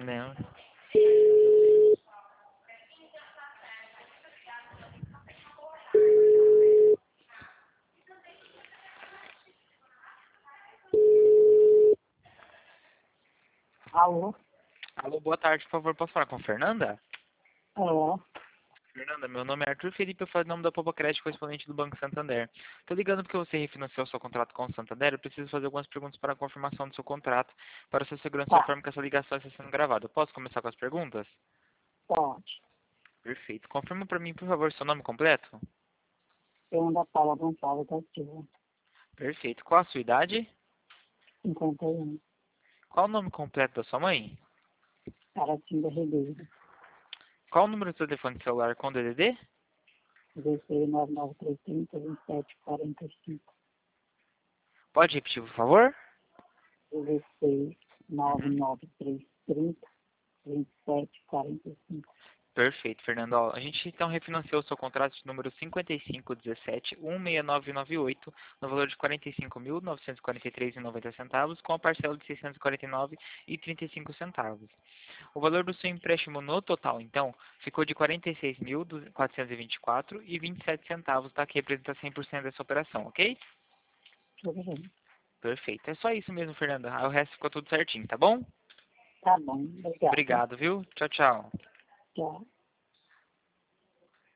Não. Alô? Alô, boa tarde, por favor, posso falar com a Fernanda? É, Fernanda, meu nome é Arthur Felipe, eu falo em nome da Popa Crédito, correspondente do Banco Santander. Tô ligando porque você refinanciou seu contrato com o Santander, eu preciso fazer algumas perguntas para a confirmação do seu contrato. Para sua segurança, eu tá, informo que essa ligação está sendo gravada. Eu posso começar com as perguntas? pode. Perfeito. Confirma para mim, por favor, seu nome completo? Fernanda Paula Gonçalves da Silva, Perfeito. Qual a sua idade? 51, Qual o nome completo da sua mãe? Caratinga Ribeiro, Qual o número do seu telefone celular com DDD? 16 99330 2745, Pode repetir, por favor? 16 Uhum. 99330 2745. Perfeito, Fernando. Ó, a gente então refinanciou o seu contrato de número 5517-16998 no valor de R$ 45.943,90 com a parcela de R$ 649,35. O valor do seu empréstimo no total, então, ficou de R$ 46.424,27, tá? Que representa 100% dessa operação, ok? Tudo bem. Perfeito. É só isso mesmo, Fernanda. Aí o resto ficou tudo certinho, tá bom? Tá bom, obrigada. Obrigado, viu? Tchau, tchau. Tchau.